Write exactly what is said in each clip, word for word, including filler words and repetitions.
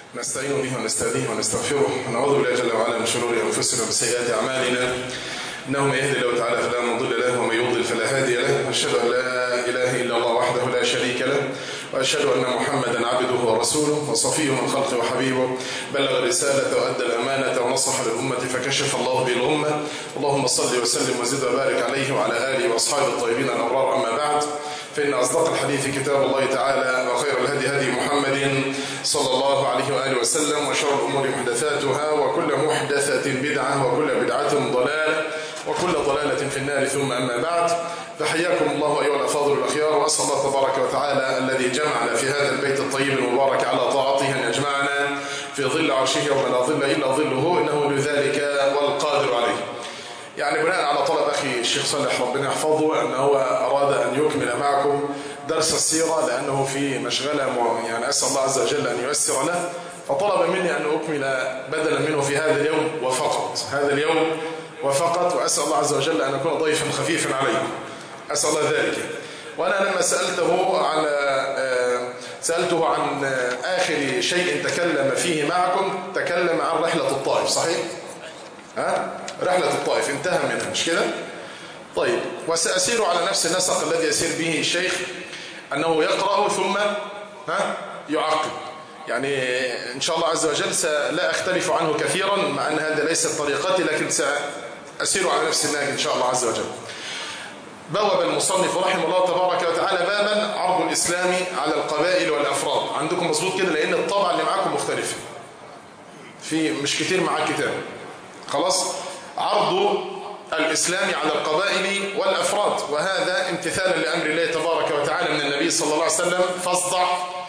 نستعين به ونستهديه ونستغفره ونعوذ بالله جل وعلا من شرور انفسنا وسيئات اعمالنا، انه من يهد الله تعالى فلا مضل له ومن يضلل فلا هادي له، واشهد ان لا اله الا الله وحده لا شريك له، واشهد ان محمدا عبده ورسوله وصفيه من خلقه وحبيبه، بلغ الرساله وادى الامانه ونصح للامه فكشف الله به الامه. اللهم صل وسلم وزد وبارك عليه وعلى اله واصحابه الطيبين الابرار. اما بعد، فإن أصدق الحديث كتاب الله تعالى، وخير الهدي هدي محمد صلى الله عليه وآله وسلم، وشر الأمور محدثاتها، وكل محدثة بدعة، وكل بدعة ضلالة، وكل ضلالة في النار. ثم أما بعد، فحياكم الله أيها الأفاضل الأخيار، وأسأل الله تبارك وتعالى الذي جمعنا في هذا البيت الطيب المبارك على طاعته أن يجمعنا في ظل عرشه يوم لا ظل إلا ظله، إنه لذلك والقادر عليه. يعني بناء على طلب أخي الشيخ صالح ربنا يحفظه، أنه هو أراد أن يكمل معكم درس السيرة، لأنه في مشغلة يعني أسأل الله عز وجل أن ييسر له، فطلب مني أن أكمل بدلا منه في هذا اليوم وفقط، هذا اليوم وفقط، وأسأل الله عز وجل أن أكون ضيفا خفيفا عليكم، أسأل الله ذلك. وأنا لما سألته عن سألته عن آخر شيء تكلم فيه معكم، تكلم عن رحلة الطائف، صحيح؟ ها؟ رحلة الطائف انتهى منها، مش كده؟ طيب، وسأسير على نفس النسق الذي يسير به الشيخ، أنه يقرأ ثم ها يعقب. يعني إن شاء الله عز وجل لا أختلف عنه كثيرا، مع أن هذا ليست طريقتي، لكن سأسير على نفس النهج إن شاء الله عز وجل. بوب المصنف رحمه الله تبارك وتعالى بابا عرض الإسلام على القبائل والأفراد. عندكم مظبوط كده؟ لأن الطبعة اللي معاكم مختلفة، في مش كتير معاه كتاب. خلاص، عرض الإسلام على القبائل والأفراد، وهذا امتثالا لأمر الله تبارك وتعالى من النبي صلى الله عليه وسلم: فاصدع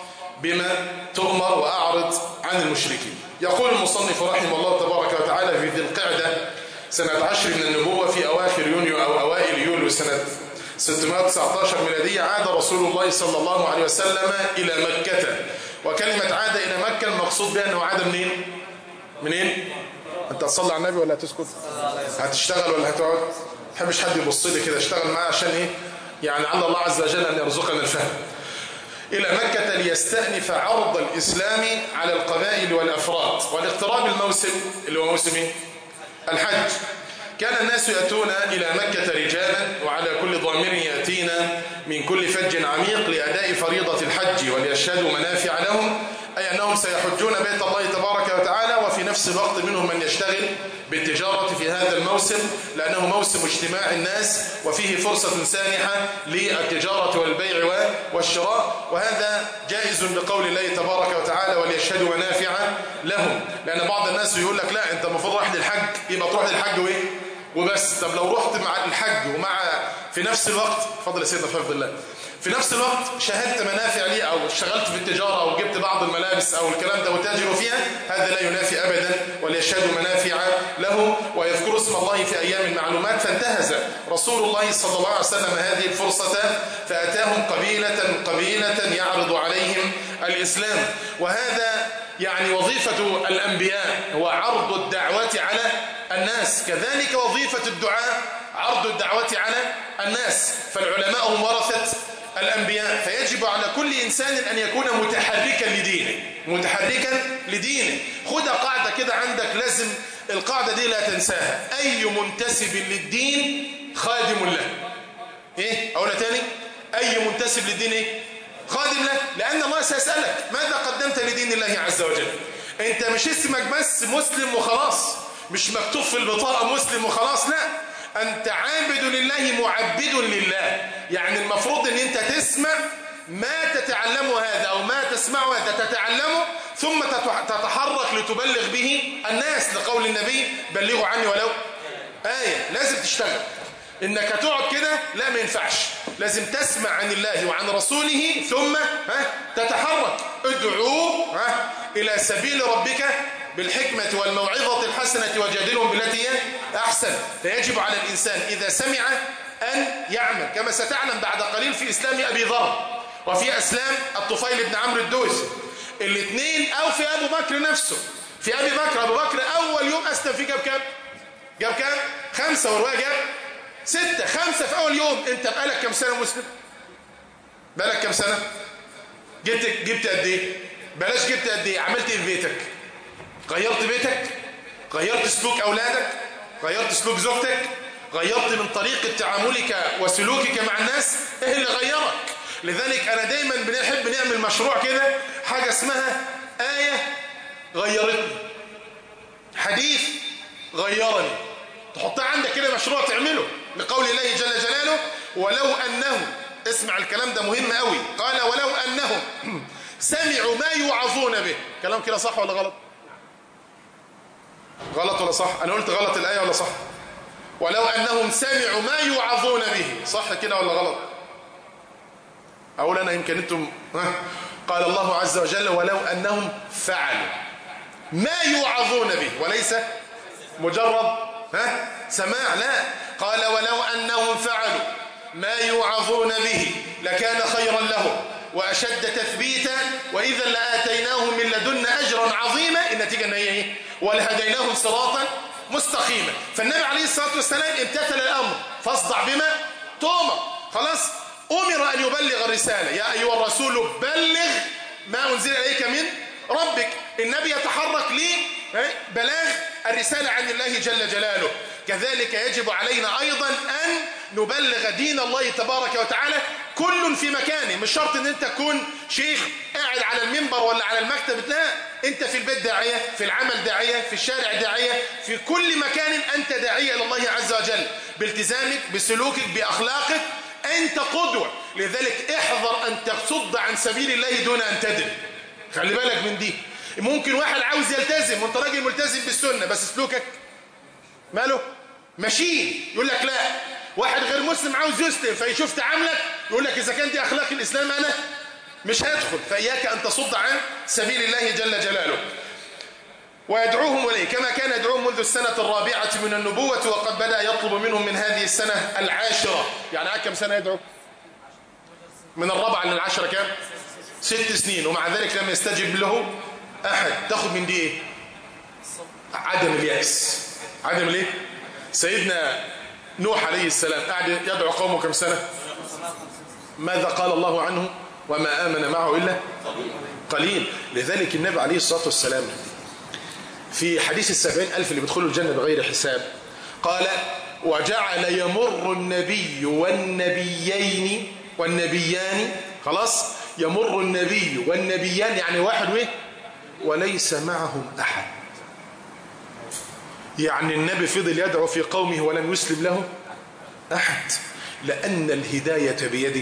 بما تؤمر وأعرض عن المشركين. يقول المصنف رحمه الله تبارك وتعالى: في ذي القعدة سنة عشر من النبوة، في أواخر يونيو أو أوائل يوليو سنة ستمائة وتسعة عشر ميلادية، عاد رسول الله صلى الله عليه وسلم إلى مكة. وكلمة عاد إلى مكة المقصود بها أنه عاد منين؟ منين؟ انت هتصلي على النبي ولا هتسكت؟ هتشتغل ولا هتقعد؟ ما تحبش حد يبص لي كده، اشتغل معايا عشان ايه؟ يعني على الله عز وجل ان يرزقنا الفهم. الى مكة ليستأنف عرض الاسلام على القبائل والافراد، والاقتراب الموسم اللي هو موسم ايه؟ الحج. كان الناس يأتون إلى مكة رجالا، وعلى كل ضامر يأتين من كل فج عميق لأداء فريضة الحج وليشهدوا منافع لهم، أي أنهم سيحجون بيت الله تبارك وتعالى، وفي نفس الوقت منهم من يشتغل بالتجارة في هذا الموسم، لأنه موسم اجتماع الناس وفيه فرصة سانحة للتجارة والبيع والشراء، وهذا جائز بقول الله تبارك وتعالى: وليشهدوا منافع لهم. لأن بعض الناس يقول لك: لا، أنت المفروض رايح للحج، يبقى تروح للحج وإيه؟ وبس. طب لو رحت مع الحج ومع في نفس الوقت، فضل يا سيدنا بحفظ الله، في نفس الوقت شهدت منافع لي، او اشتغلت في التجارة، او جبت بعض الملابس او الكلام ده وتاجروا فيها، هذا لا ينافي ابدا. وليشهدوا منافع له ويذكروا اسم الله في ايام معلومات. فانتهز رسول الله صلى الله عليه وسلم هذه الفرصة، فاتاهم قبيلة قبيلة يعرض عليهم الاسلام. وهذا يعني وظيفة الانبياء، هو عرض الدعوة على الناس، كذلك وظيفة الدعاء عرض الدعوة على الناس. فالعلماء هم ورثة الأنبياء، فيجب على كل إنسان أن يكون متحركا لدينه، متحركا لدينه. خد قاعدة كده عندك، لازم القاعدة دي لا تنساها: أي منتسب للدين خادم له. إيه؟ أقولها تاني: أي منتسب للدين إيه؟ خادم له، لأن الله سيسألك ماذا قدمت لدين الله عز وجل. أنت مش اسمك بس مسلم وخلاص، مش مكتوب في البطاقة مسلم وخلاص، لا، أنت عابد لله معبد لله. يعني المفروض أن أنت تسمع ما تتعلمه هذا، أو ما تسمعه هذا تتعلمه، ثم تتحرك لتبلغ به الناس، لقول النبي: بلغوا عني ولو آية. لازم تشتغل. إنك تقعد كده لا، ما ينفعش. لازم تسمع عن الله وعن رسوله، ثم ها تتحرك. ادعوا ها إلى سبيل ربك بالحكمة والموعظة الحسنة وجادلهم بالتي هي أحسن. فيجب على الإنسان إذا سمع أن يعمل، كما ستعلم بعد قليل في إسلام أبي ذر وفي أسلام الطفيل بن عمرو الدوسي الاثنين، أو في أبو بكر نفسه. في أبي بكر، أبو بكر أول يوم أسلم فيه جاب كام؟ جاب كام؟ خمسة، ورواية جاب ستة. خمسة في أول يوم. أنت بقالك كم سنة مسلم؟ بقالك كم سنة؟ جبت جبت قد إيه؟ بلاش جبت قد ايه، عملت ايه في بيتك؟ غيرت بيتك؟ غيرت سلوك اولادك؟ غيرت سلوك زوجتك؟ غيرت من طريقة تعاملك وسلوكك مع الناس؟ ايه اللي غيرك؟ لذلك انا دايما بنحب نعمل مشروع كده، حاجة اسمها آية غيرتني، حديث غيرني. تحطها عندك كده مشروع تعمله، لقول الله جل جلاله ولو أنهم، اسمع الكلام ده مهم قوي، قال ولو أنهم سمعوا ما يوعظون به. كلام كده صح ولا غلط؟ غلط ولا صح؟ أنا قلت غلط الآية ولا صح؟ ولو أنهم سمعوا ما يوعظون به، صح كده ولا غلط؟ أقول أنا يمكن أنتم ها؟ قال الله عز وجل ولو أنهم فعلوا ما يوعظون به، وليس مجرد ها سماع، لا، قال ولو أنهم فعلوا ما يوعظون به لكان خيرا لهم وأشد تثبيتا وإذا لآتيناهم من لدنا أجرا عظيما. النتيجة أن هي إيه؟ ولهديناهم صراطا مستقيما. فالنبي عليه الصلاة والسلام امتثل الأمر فاصدع بما تؤمر، خلاص أمر أن يبلغ الرسالة، يا أيها الرسول بلغ ما أنزل إليك من ربك. النبي يتحرك لبلاغ الرسالة عن الله جل جلاله. كذلك يجب علينا أيضا أن نبلغ دين الله تبارك وتعالى كل في مكانه. مش شرط ان انت تكون شيخ قاعد على المنبر ولا على المكتب، لا، انت في البيت داعية، في العمل داعية، في الشارع داعية، في كل مكان انت داعية الى الله عز وجل بالتزامك بسلوكك بأخلاقك، انت قدوة. لذلك احذر ان تصد عن سبيل الله دون ان تدري. خلي بالك من دي. ممكن واحد عاوز يلتزم وانت راجل ملتزم بالسنة بس سلوكك ماله ماشيين، يقول لك لا. واحد غير مسلم عاوز يسلم فيشوف تعاملك يقول لك إذا كان دي أخلاق الإسلام أنا مش هدخل. فإياك أن تصد عن سبيل الله جل جلاله. ويدعوهم إليه كما كان يدعوهم منذ السنة الرابعة من النبوة وقد بدأ يطلب منهم من هذه السنة العاشرة. يعني كم سنة يدعو؟ من الرابعة للعشرة كم؟ ست سنين، ومع ذلك لم يستجب له أحد. تاخد من دي إيه؟ عدم اليأس. عدم الايه؟ سيدنا نوح عليه السلام قاعد يدعو قومه كم سنة؟ ماذا قال الله عنه؟ وما آمن معه إلا قليل. لذلك النبي عليه الصلاة والسلام في حديث السبعين ألف اللي بيدخلوا الجنة بغير حساب قال وجعل يمر النبي والنبيين والنبيان، خلاص، يمر النبي والنبيان يعني واحد ويه وليس معهم أحد. يعني النبي فضل يدعو في قومه ولم يسلم له أحد، لأن الهداية بيد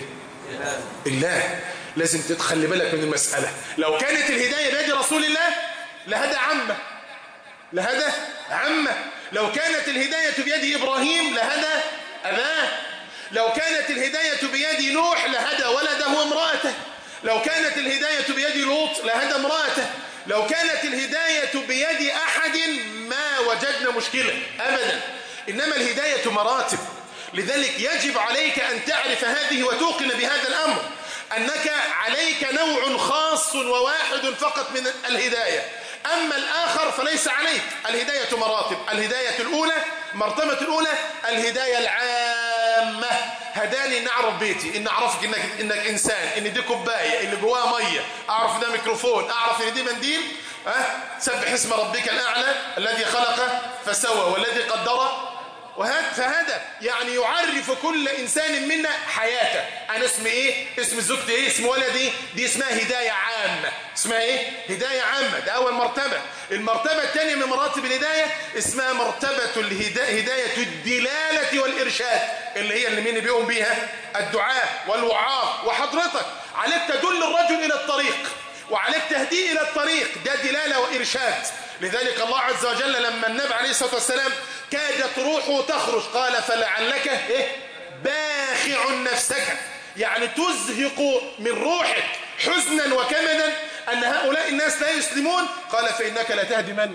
الله. لازم تتخلي بالك من المسألة. لو كانت الهداية بيد رسول الله لهدى عمه، لهدى عمه. لو كانت الهداية بيد إبراهيم لهدى أباه. لو كانت الهداية بيد نوح لهدى ولده وامرأته. لو كانت الهداية بيد لوط لهدى امرأته. لو كانت الهداية بيد أحد ما وجدنا مشكلة أبدا. إنما الهداية مراتب. لذلك يجب عليك أن تعرف هذه وتوقن بهذا الأمر، أنك عليك نوع خاص وواحد فقط من الهداية، أما الآخر فليس عليك. الهداية مراتب. الهداية الأولى، مرتبة الأولى الهداية العامة. هداني إن أعرف بيتي، إن أعرفك إنك, إنك إنسان، إن دي كوباية اللي جواها مية، أعرف ده ميكروفون، أعرف إن دي منديل. أه؟ سبح اسم ربك الأعلى الذي خلق فسوى والذي قدر وهذا. فهذا يعني يعرف كل إنسان منا حياته. أنا اسمي إيه؟ اسم زوجتي إيه؟ اسم ولدي. دي اسمها هداية عامة. اسمها إيه؟ هداية عامة. ده أول مرتبة. المرتبة الثانية من مراتب الهداية اسمها مرتبة الهداية، هداية الدلالة والإرشاد، اللي هي اللي مين بيقوم بيها؟ الدعاء والوعاظ. وحضرتك عليك تدل الرجل إلى الطريق وعليك تهديه إلى الطريق. ده دلالة وإرشاد. لذلك الله عز وجل لما النبي عليه الصلاة والسلام كادت روحه تخرج قال فلعلك إيه؟ باخع نفسك، يعني تزهق من روحك حزنا وكمدا أن هؤلاء الناس لا يسلمون. قال فإنك لا تهدي من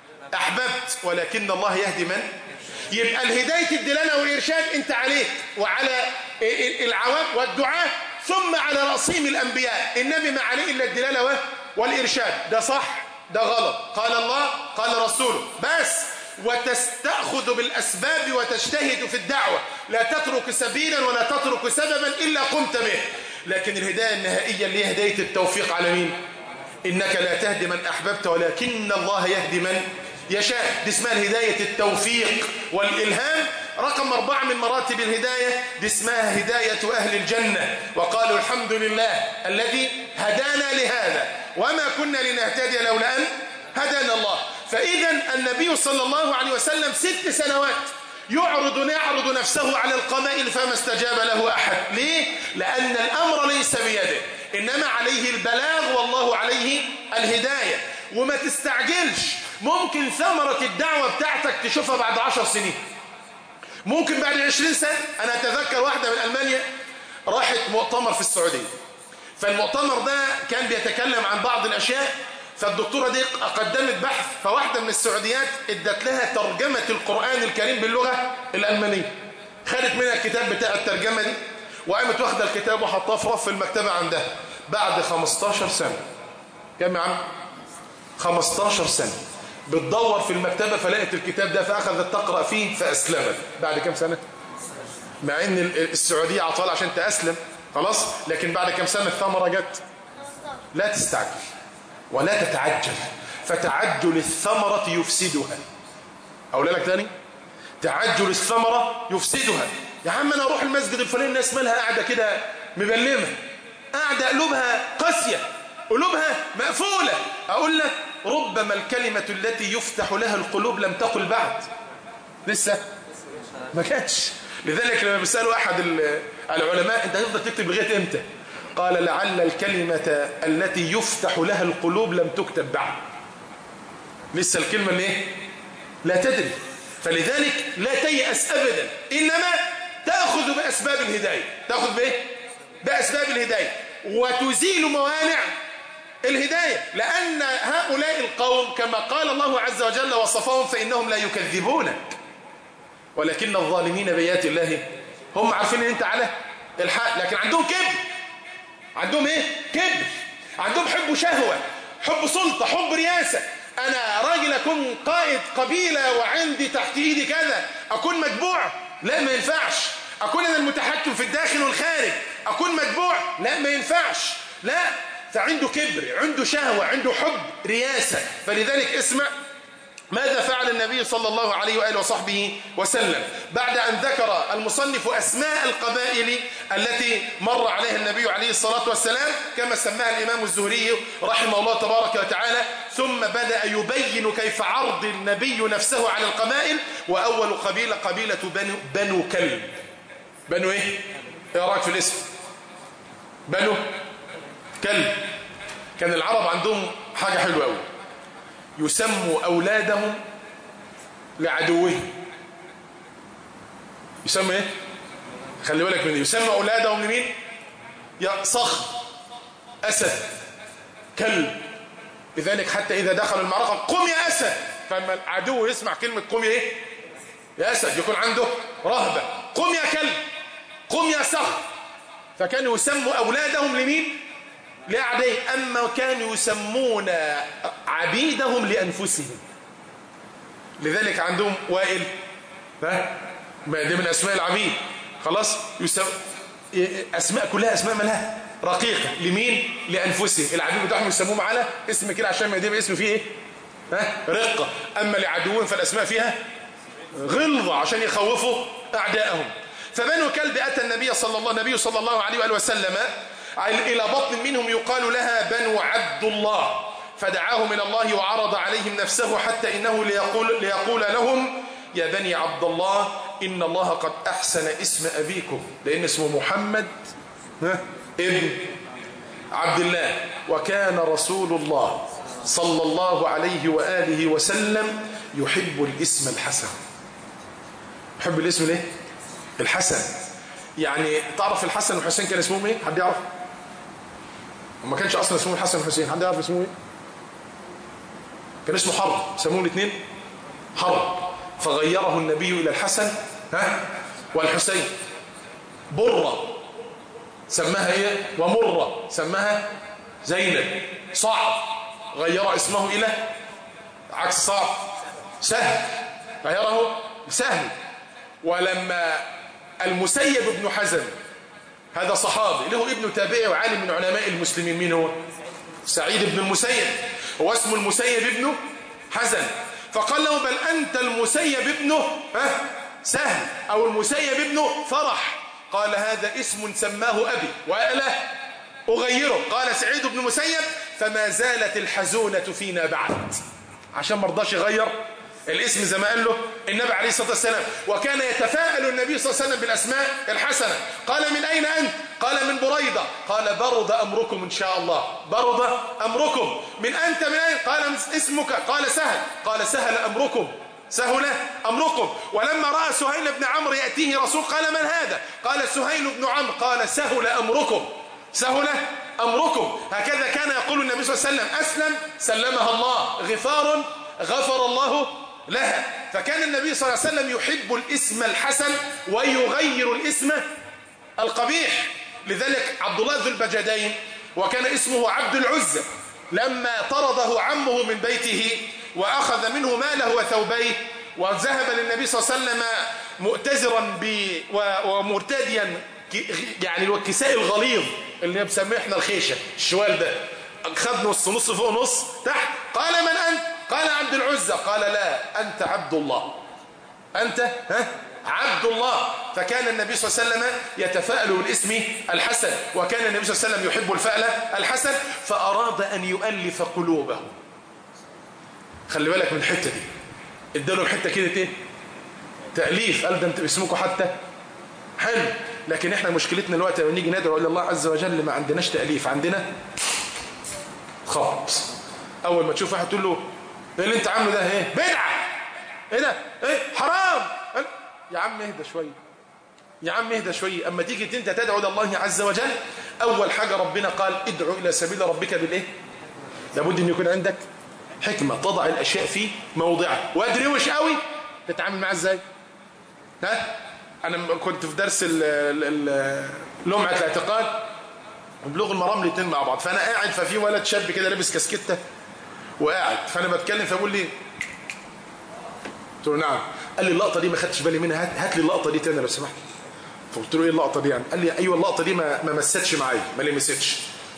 أحببت ولكن الله يهدي من. يبقى الهداية الدلالة والإرشاد أنت عليك وعلى العوام والدعاء، ثم على رأسهم الأنبياء. النبي ما عليه إلا الدلالة والإرشاد. ده صح، ده غلط، قال الله قال رسوله بس. وتستأخذ بالأسباب وتجتهد في الدعوة، لا تترك سبيلا ولا تترك سببا إلا قمت به. لكن الهداية النهائية اللي هي هداية التوفيق على مين؟ إنك لا تهدي من أحببت ولكن الله يهدي من يشاء. دي اسمها الهداية التوفيق والإلهام. رقم أربعة من مراتب الهداية دي اسمها هداية أهل الجنة، وقالوا الحمد لله الذي هدانا لهذا وما كنا لنهتدي لولا أن هدانا الله. فإذا النبي صلى الله عليه وسلم ست سنوات يعرض يعرض نفسه على القبائل فما استجاب له أحد. ليه؟ لأن الأمر ليس بيده، إنما عليه البلاغ والله عليه الهداية. وما تستعجلش، ممكن ثمرة الدعوة بتاعتك تشوفها بعد عشر سنين، ممكن بعد عشرين سنة. أنا أتذكر واحدة من ألمانيا راحت مؤتمر في السعودية، فالمؤتمر ده كان بيتكلم عن بعض الأشياء، فالدكتورة دي قدمت بحث، فواحدة من السعوديات ادت لها ترجمة القرآن الكريم باللغة الألمانية، خدت منها الكتاب بتاع الترجمة دي وقامت واخدة الكتاب وحطاه في رف المكتبة عندها. بعد خمستاشر سنة، كم يا عم؟ خمستاشر سنة بتدور في المكتبة فلقت الكتاب ده، فأخذت تقرأ فيه فأسلمت. بعد كم سنة؟ مع ان السعودية عطال عشان تأسلم خلاص، لكن بعد كم سنة الثمرة جت. لا تستعجل ولا تتعجل، فتعجل الثمرة يفسدها. أقول لك تاني، تعجل الثمرة يفسدها. يا عم أنا أروح المسجد الفلاني الناس مالها قاعدة كده مبلمة، قاعدة قلوبها قاسية، قلوبها مقفولة. أقول لك ربما الكلمة التي يفتح لها القلوب لم تقل بعد، لسه ما كانتش. لذلك لما بيسألوا أحد العلماء أنت هتفضل تكتب لغاية إمتى؟ قال لعل الكلمة التي يفتح لها القلوب لم تكتب بعد، لسه الكلمة اللي إيه؟ لا تدري. فلذلك لا تيأس أبدا، إنما تأخذ بأسباب الهداية. تأخذ بإيه؟ بأسباب الهداية وتزيل موانع الهداية، لأن هؤلاء القوم كما قال الله عز وجل وصفهم فإنهم لا يكذبونك ولكن الظالمين بآيات الله هم عارفين ان انت على الحق، لكن عندهم كبر. عندهم ايه؟ كبر. عندهم حب شهوة، حب سلطة، حب رياسة. انا راجل اكون قائد قبيلة وعندي تحت ايدي كذا، اكون متبوع؟ لا ما ينفعش. اكون انا المتحكم في الداخل والخارج، اكون متبوع؟ لا ما ينفعش. لا، فعنده كبر، عنده شهوة، عنده حب رياسة. فلذلك اسمع ماذا فعل النبي صلى الله عليه وآله وصحبه وسلم بعد أن ذكر المصنف أسماء القبائل التي مر عليها النبي عليه الصلاة والسلام كما سماها الإمام الزهري رحمه الله تبارك وتعالى. ثم بدأ يبين كيف عرض النبي نفسه على القبائل. وأول قبيلة قبيلة بنو, بنو كلب. بنو إيه؟ إيه رأيك في الاسم؟ بنو كلب. كان العرب عندهم حاجة حلوة أوي، يسموا أولادهم لعدوهم. يسموا إيه؟ خلي بالك من دي. يسموا أولادهم لمين؟ يا صخر، أسد، كلب. لذلك حتى إذا دخلوا المعركة قم يا أسد، فلما العدو يسمع كلمة قم يا إيه؟ يا أسد، يكون عنده رهبة. قم يا كلب، قم يا صخر. فكانوا يسموا أولادهم لمين؟ لأعدائهم. أما كانوا يسمون عبيدهم لأنفسهم. لذلك عندهم وائل، ها؟ دي من أسماء العبيد. خلاص، يسم... أسماء كلها أسماء مالها رقيقة. لمين؟ لأنفسهم. العبيد بتاعهم يسموهم على اسم كده عشان ما يديم اسم فيه إيه؟ ها؟ رقة. أما لعدوهم فالأسماء فيها غلظة عشان يخوفوا أعدائهم. فبنو كلب أتى النبي صلى الله النبي صلى الله عليه وآله وسلم إلى بطن منهم يقال لها بنو عبد الله، فدعاهم إلى الله وعرض عليهم نفسه حتى إنه ليقول, ليقول لهم يا بني عبد الله إن الله قد أحسن اسم أبيكم، لأن اسمه محمد ابن عبد الله، وكان رسول الله صلى الله عليه وآله وسلم يحب الاسم الحسن. يحب الاسم ليه؟ الحسن. يعني تعرف الحسن والحسين كان اسمهم ايه؟ حد يعرف؟ وما كانش اصلا اسمه الحسن والحسين. حد يعرف اسمه ايه؟ كان اسمه حرب، سموه الاثنين حرب، فغيره النبي الى الحسن ها والحسين. برة سماها ايه؟ ومرة سماها زينب. صعب غير اسمه الى عكس صعب، سهل غيره سهل. ولما المسيب بن حزن هذا صحابي له ابن تابعي وعالم من علماء المسلمين، مين هو؟ سعيد بن المسيب، هو اسمه المسيب ابنه حزن، فقال له بل أنت المسيب ابنه سهل أو المسيب ابنه فرح. قال هذا اسم سماه أبي وألا أغيره. قال سعيد بن المسيب فما زالت الحزونة فينا بعد، عشان ما رضاش يغير الاسم زي ما قال له النبي عليه الصلاة والسلام. وكان يتفاءل النبي صلى الله عليه وسلم بالأسماء الحسنة. قال من أين أنت؟ قال من بريدة. قال برد أمركم إن شاء الله، برد أمركم. من أنت من أين؟ قال اسمك. قال سهل. قال سهل أمركم، سهل أمركم. ولما رأى سهيل بن عمرو يأتيه رسول قال من هذا؟ قال سهيل بن عمرو. قال سهل أمركم، سهل أمركم. هكذا كان يقول النبي صلى الله عليه وسلم أسلم سلمها الله، غفار غفر الله لها. فكان النبي صلى الله عليه وسلم يحب الاسم الحسن ويغير الاسم القبيح. لذلك عبد الله ذو البجدين وكان اسمه عبد العزة، لما طرده عمه من بيته وأخذ منه ماله وثوبيه وذهب للنبي صلى الله عليه وسلم مؤتزرا ومرتديا يعني الكساء الغليظ اللي بنسميه احنا الخيشه الشوال ده، خد نص نص فوق نص تحت. قال من أنت؟ قال عبد العزة. قال لا أنت عبد الله، أنت ها عبد الله. فكان النبي صلى الله عليه وسلم يتفاءل بالاسم الحسن، وكان النبي صلى الله عليه وسلم يحب الفأل الحسن، فأراد أن يؤلف قلوبهم. خلي بالك من الحتة دي، اداله الحتة كده ايه تأليف. قال ده انت اسمكم حتى حلو، لكن احنا مشكلتنا الوقت لما نيجي ندعو الى الله عز وجل ما عندناش تأليف، عندنا خبط. اول ما تشوف واحد تقول له ايه اللي انت عامله ده؟ ايه بدعه، ايه ده، ايه حرام. يا عم اهدى شويه، يا عم اهدى شويه. اما تيجي انت تدعو الى الله عز وجل، اول حاجه ربنا قال ادعو الى سبيل ربك بالايه؟ لابد ان يكون عندك حكمه تضع الاشياء في موضعها. وادروش قوي تتعامل معاه ازاي؟ ها انا كنت في درس لمعه الاعتقاد وبلوغ المرام الاثنين مع بعض، فانا قاعد ففي ولد شاب كده لابس كاسكته وقاعد، فانا بتكلم فبقول لي قلت له نعم. قال لي اللقطه دي ما خدتش بالي منها، هات, هات لي اللقطه دي تاني لو سمحت. فقلت له ايه اللقطه دي يعني؟ قال لي ايوه اللقطه دي ما ما مستش معايا، ما لمستش.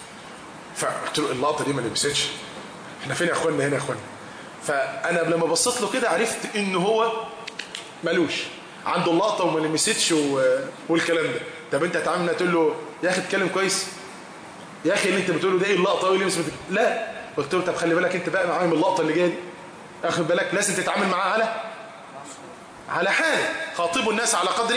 فقلت له اللقطه دي ما لمستش، احنا فين يا اخوانا هنا يا اخوانا؟ فانا لما بصيت له كده عرفت ان هو ملوش عنده اللقطه وما لمستش والكلام ده. طب انت هتعامل تقول له يا اخي اتكلم كويس يا اخي، اللي انت بتقوله ده ايه اللقطه وايه اللي لمست؟ لا. قلت له طب خلي بالك انت بقى معايا من اللقطه اللي جايه دي، اخد بالك لازم تتعامل معاه على على حاله. خاطبوا الناس على قدر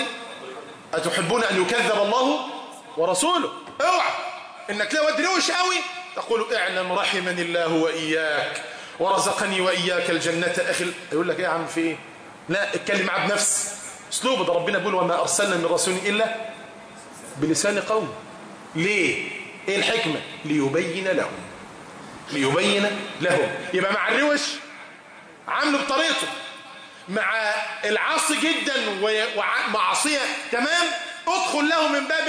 اتحبون ان يكذب الله ورسوله. اوعى انك لا ودروش قوي تقول اعلم رحمني الله واياك ورزقني واياك الجنه اخي. يقول لك ايه يا عم في ايه؟ لا اتكلم معاه بنفس اسلوبه. ده ربنا بيقول وما ارسلنا من رسول الا بلسان قوم. ليه؟ ايه الحكمه؟ ليبين لهم، ليبين لهم. يبقى مع الروش عامله بطريقته، مع العاصي جدا ومعصيه تمام ادخل له من باب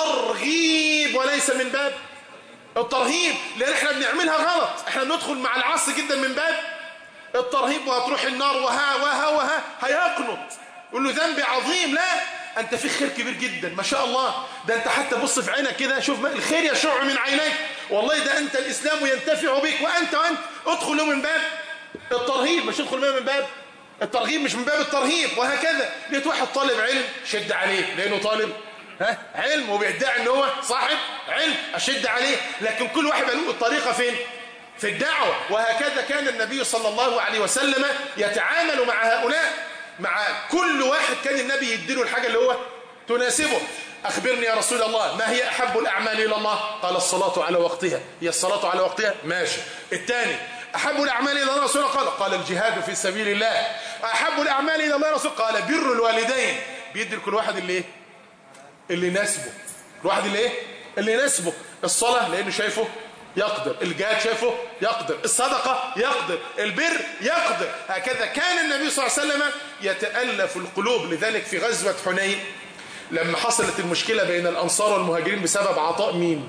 الترغيب وليس من باب الترهيب، لان احنا بنعملها غلط. احنا بندخل مع العاصي جدا من باب الترهيب وهتروح النار وها وها وها هيقنط يقول له ذنبي عظيم. لا، انت في خير كبير جدا ما شاء الله، ده انت حتى بص في عينك كده شوف الخير يشع من عينيك، والله ده انت الاسلام ينتفع بك وانت وانت ادخل له من باب الترهيب مش ادخل من باب الترغيب، مش من باب الترهيب. وهكذا لقيت واحد طالب علم شد عليه لانه طالب ها علم وبيدعي ان هو صاحب علم اشد عليه، لكن كل واحد له الطريقه فين؟ في الدعوه. وهكذا كان النبي صلى الله عليه وسلم يتعامل مع هؤلاء، مع كل واحد كان النبي يديله الحاجه اللي هو تناسبه. أخبرني يا رسول الله ما هي أحب الأعمال إلى الله؟ قال الصلاة على وقتها. هي الصلاة على وقتها؟ ماشي. الثاني أحب الأعمال إلى الله رسول الله؟ قال قال الجهاد في سبيل الله. أحب الأعمال إلى الله رسول؟ قال بر الوالدين. بيدي لكل واحد اللي إيه؟ اللي يناسبه. الواحد اللي إيه؟ اللي يناسبه. الصلاة لأنه شايفه يقدر، الجهاد شايفه يقدر، الصدقة يقدر، البر يقدر. هكذا كان النبي صلى الله عليه وسلم يتألف القلوب. لذلك في غزوة حنين لما حصلت المشكلة بين الأنصار والمهاجرين بسبب عطاء مين؟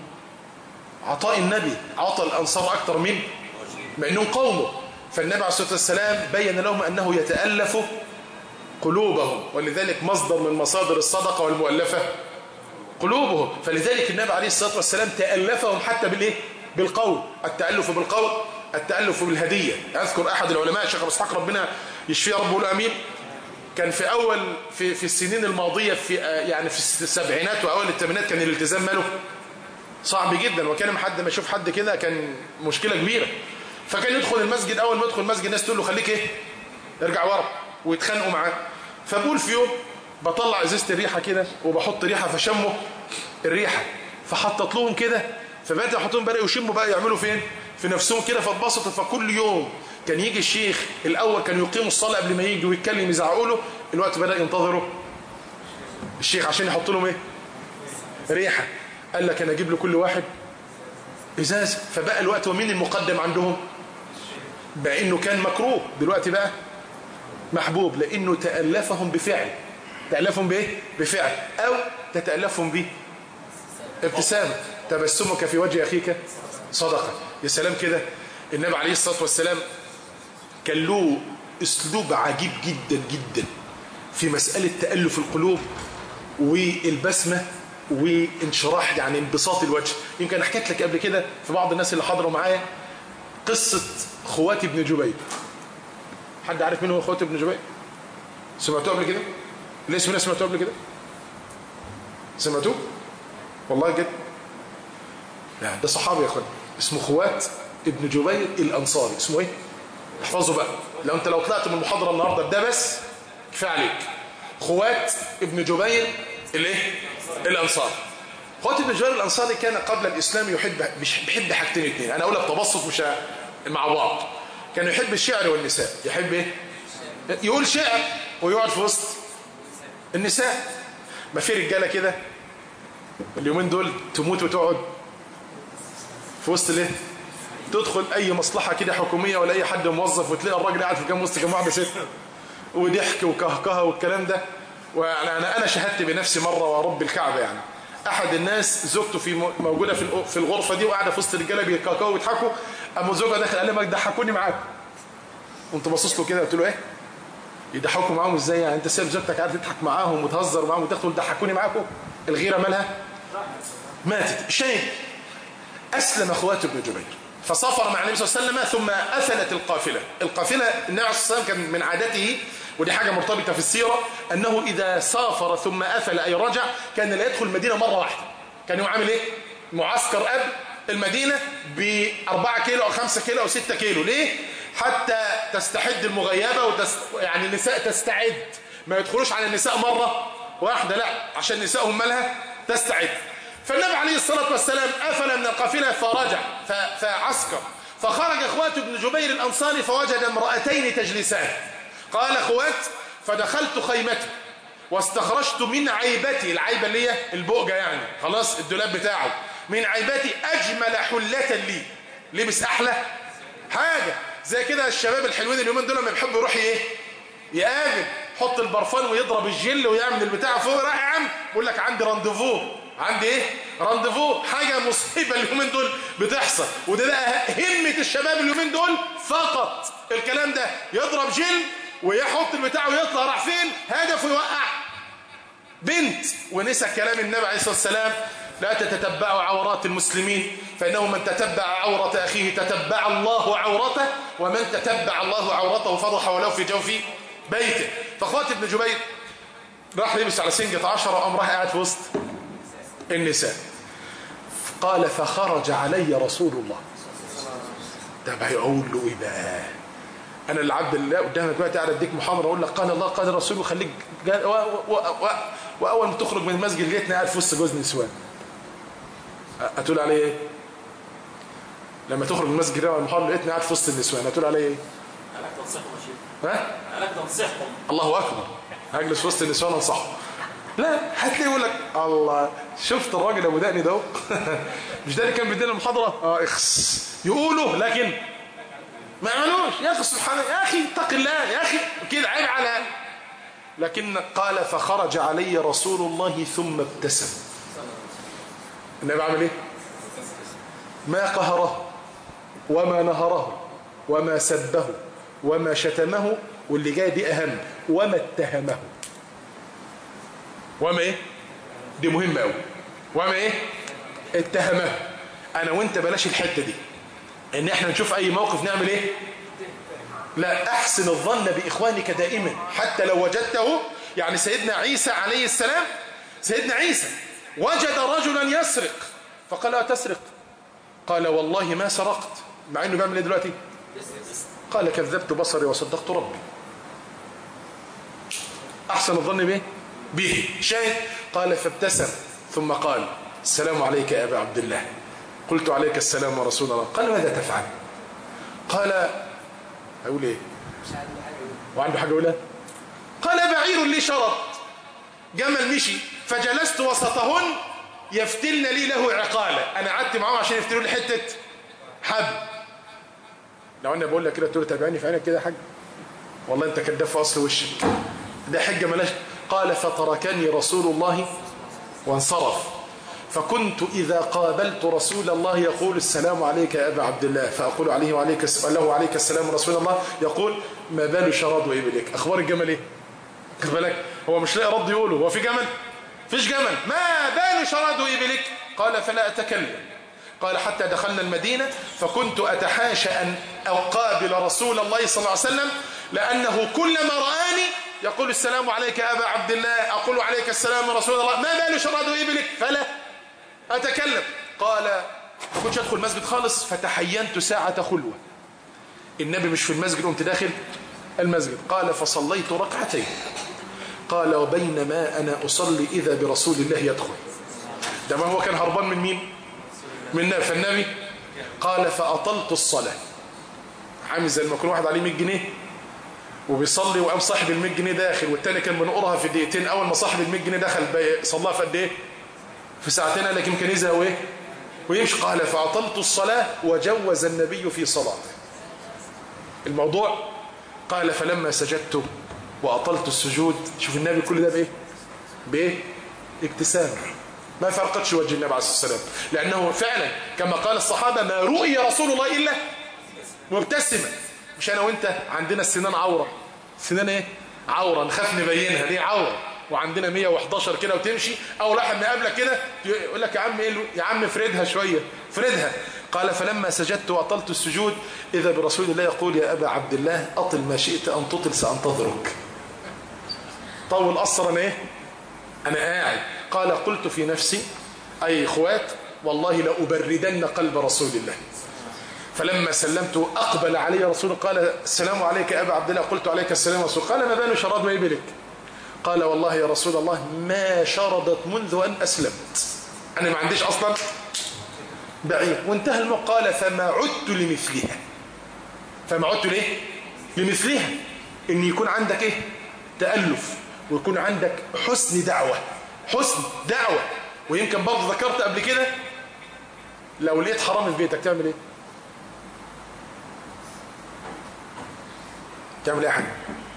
عطاء النبي. عطى الأنصار أكثر من منهم قومه، فالنبي عليه الصلاة والسلام بين لهم أنه يتألف قلوبهم، ولذلك مصدر من مصادر الصدقة والمؤلفة قلوبهم. فلذلك النبي عليه الصلاة والسلام تألفهم حتى بالإيه؟ بالقول، التألف بالقول، التألف بالهدية. أذكر أحد العلماء الشيخ أبو إسحاق ربنا يشفيه رب وله أمين، كان في أول في في السنين الماضية في يعني في السبعينات وأول الثمانينات كان الالتزام ماله صعب جدا، وكان حد ما يشوف حد كده كان مشكلة كبيرة. فكان يدخل المسجد، أول ما يدخل المسجد الناس تقول له خليك إيه ارجع ورا، ويتخانقوا معاه. فبقول في يوم بطلع ازازه الريحه كده وبحط ريحه فشموا الريحه، فحطت لهم كده، فبدأوا يحطون بقى ويشموا بقى يعملوا فين في نفسهم كده، فاتبسطوا. فكل يوم كان يجي الشيخ الاول كان يقيم الصلاه قبل ما يجي ويتكلم يزعقوا له، الوقت بدأ ينتظروا الشيخ عشان يحط لهم ايه ريحه. قال لك انا اجيب له كل واحد ازازه. فبقى الوقت ومين المقدم عندهم؟ بقى انه كان مكروه، دلوقتي بقى محبوب، لانه تألفهم بفعل. تألفهم بايه؟ بفعل. او تتألفهم به ابتسامه، تبسمك في وجه اخيك صدقه. يا سلام كده. النبي عليه الصلاه والسلام كان له اسلوب عجيب جدا جدا في مساله تألف القلوب والبسمه وانشراح يعني انبساط الوجه. يمكن حكيت لك قبل كده في بعض الناس اللي حضروا معايا قصه خوات ابن جبير. حد عارف مين هو خوات ابن جبير؟ سمعتوه قبل كده؟ الاسم ده سمعتوه قبل كده؟ سمعتوه؟ والله جد؟ لا ده صحابي يا اخوان، اسمه خوات ابن جبير الانصاري. اسمه ايه؟ احفظه بقى، لو انت لو طلعت من المحاضره النهارده ده بس كفايه عليك. خوات ابن جبير الايه؟ الانصاري. خوات ابن جبير الانصاري كان قبل الاسلام يحب بيحب حاجتين اثنين، انا اقول لك تبسط مش مع بعض. كان يحب الشعر والنساء. يحب ايه؟ يقول شعر ويقعد في وسط النساء. ما في رجاله كده اليومين دول تموت وتقعد في وسط الايه؟ تدخل اي مصلحه كده حكوميه ولا اي حد موظف وتلاقي الراجل قاعد في كام وسط كام واحده ست وضحك وكهكهه والكلام ده. وانا انا شهدت بنفسي مره ورب الكعبه، يعني احد الناس زوجته في موجوده في في الغرفه دي وقاعده في وسط الرجاله بيكهكهوا ويضحكوا، اما زوجها داخل قال لها ضحكوني معاكم. كنت باصص له كده قلت له ايه؟ يضحكوا معاهم ازاي يعني؟ انت سايب زوجتك قاعده تضحك معاهم وتهزر معاهم وتدخل تضحكوني معاكم؟ الغيره مالها؟ ماتت. شيء اسلم اخوات ابن جبير فسافر مع النبي صلى الله عليه وسلم، ثم اثنت القافله. القافله النبي صلى الله عليه وسلم كان من عادته، ودي حاجه مرتبطه في السيره، انه اذا سافر ثم اثل اي رجع كان لا يدخل المدينه مره واحده. كان يوم عامل ايه؟ معسكر قبل المدينه بأربعة كيلو او خمسة كيلو او ستة كيلو. ليه؟ حتى تستحد المغيبه وتست... يعني النساء تستعد، ما يدخلوش على النساء مره واحده، لا، عشان نسائهم مالها تستعد. فالنبي عليه الصلاة والسلام أفل من القافلة فرجع فعسكر، فخرج اخوات ابن جبير الأنصاري فوجد امرأتين تجلسان. قال اخوات فدخلت خيمتي واستخرجت من عيبتي، العيبة اللي هي البؤجة يعني خلاص الدولاب بتاعه، من عيبتي أجمل حلة لي. لبس أحلى حاجة زي كده. الشباب الحلوين اليومين دول لما بيحبوا يروح ايه يقابل، حط البرفان ويضرب الجل ويعمل البتاع فوق، راح يا عم بيقول لك عندي رانديفو. عندي ايه؟ رانديفو. حاجه مصيبه اليومين دول بتحصل، وده بقى همه الشباب اليومين دول فقط الكلام ده، يضرب جل ويحط البتاع ويطلع. راح فين؟ هدفه يوقع بنت. ونسى كلام النبي عليه الصلاه والسلام لا تتتبعوا عورات المسلمين فإنه من تتبع عورة أخيه تتبع الله عورته، ومن تتبع الله عورته فضح ولو في جوف بيته. فاخوات ابن جبير راح لبس على سنجة عشرة وقام راح قاعد في وسط النساء. قال فخرج علي رسول الله. ده بقى يقول له ايه بقى؟ انا اللي عبد الله قدامك دلوقتي قاعد اديك محاضره اقول لك قال الله قال الرسول وخليك و... و... و... واول ما تخرج من المسجد لقيتني قاعد في وسط جوز نسوان. هتقول عليه ايه؟ لما تخرج من المسجد ده المحاضره لقيتني قاعد في وسط النسوان هتقول عليه ايه؟ قالك تنصحهم يا شيخ. ها؟ قالك تنصحهم. الله اكبر. هجلس في وسط النسوان انصحهم. لا هتلاقيه يقول لك الله شفت الراجل ابو دقني ده مش ده اللي كان بيدينا المحاضره؟ اه اخس يقولوا لكن ما عملوش. يا اخي سبحان الله يا اخي اتق الله يا اخي كده عيب على. لكن قال فخرج علي رسول الله ثم ابتسم. النبي عمل ايه؟ ما قهره وما نهره وما سبه وما شتمه، واللي جاي دي اهم، وما اتهمه. وما ايه؟ دي مهمه قوي. وما ايه؟ اتهمه. انا وانت بلاش الحته دي، ان احنا نشوف اي موقف نعمل ايه؟ لا، احسن الظن باخوانك دائما حتى لو وجدته. يعني سيدنا عيسى عليه السلام، سيدنا عيسى وجد رجلا يسرق فقال: أتسرق؟ قال: والله ما سرقت. مع انه بيعمل ايه دلوقتي؟ قال: كذبت بصري وصدقت ربي. احسن الظن به به شاهد. قال: فابتسم ثم قال: السلام عليك يا ابا عبد الله. قلت: عليك السلام ورسول الله. قال: ماذا تفعل؟ قال: هيقول ايه؟ وعنده حاجه يقولها؟ قال: بعير لي شرط، جمل مشي فجلست وسطهن يفتلن لي له عقاله. انا قعدت معاهم عشان يفتلوا لي حته حبل. لو انا بقول لك كده تقول: تابعني في عينك كده يا حاج، والله انت كداب في اصل وشك، ده حجه ملاش. قال: فتركني رسول الله وانصرف، فكنت إذا قابلت رسول الله يقول: السلام عليك يا أبا عبد الله، فأقول عليه وعليك له عليك السلام رسول الله، يقول: ما بال شراد وإبلك. أخبار الجمل إيه؟ خد بالك، هو مش لاقي رد يقوله. هو في جمل؟ فيش جمل. ما بال شراد وإبلك؟ قال: فلا أتكلم. قال: حتى دخلنا المدينة فكنت أتحاشى أن أقابل رسول الله صلى الله عليه وسلم، لأنه كلما رآني يقول: السلام عليك يا أبا عبد الله، أقول: عليك السلام رسول الله، ما بال شراد وإبلك؟ فلا أتكلم. قال: ما كنتش أدخل المسجد خالص، فتحينت ساعة خلوة. النبي مش في المسجد، قمت داخل المسجد. قال: فصليت ركعتين. قال: وبينما أنا أصلي إذا برسول الله يدخل. ده ما هو كان هربان من مين؟ من النبي. فالنبي قال: فأطلت الصلاة. عامل زي لما يكون واحد عليه مية جنيه وبيصلي، وقام صاحب ال مية جنيه داخل، والتاني كان بنقرها في دقيقتين. أول ما صاحب ال مية جنيه دخل صلاها في قد إيه؟ في ساعتين. قال لك يمكن يزهق وايه ويمشي. قال: فأطلت الصلاة وجوز النبي في صلاته الموضوع. قال: فلما سجدت وأطلت السجود. شوف النبي كل ده بايه؟ بايه؟ اكتساب. ما فرقتش وجه النبي عليه الصلاة والسلام، لأنه فعلا كما قال الصحابة: ما رؤي رسول الله إلا مبتسما. مش أنا وإنت عندنا السنان عورة، السنان ايه؟ عورة، نخاف نبينها، دي عورة، وعندنا مية وحداشر كده وتمشي. او لاحد ما قابلك كده يقول لك: يا عم ايه يا عم فردها شويه، فردها. قال: فلما سجدت واطلت السجود اذا برسول الله يقول: يا ابا عبد الله، اطل ما شئت ان تطل، سانتظرك. طول قصر، انا ايه؟ انا قاعد. قال: قلت في نفسي: اي اخوات، والله لأبردن قلب رسول الله. فلما سلمت اقبل علي رسول، قال: السلام عليك يا ابا عبد الله. قلت: عليك السلام رسول. قال: ما بال شراد وإبلك؟ قال: والله يا رسول الله ما شردت منذ أن أسلمت، أنا ما عنديش أصلا بعير. وانتهى الموقف. قال: فما عدت لمثلها. فما عدت ليه؟ لمثلها. إن يكون عندك إيه؟ تألف، ويكون عندك حسن دعوة، حسن دعوة. ويمكن برضه ذكرت قبل كده، لو لقيت حرام في بيتك تعمل إيه؟ تعمل إيه يا حاج؟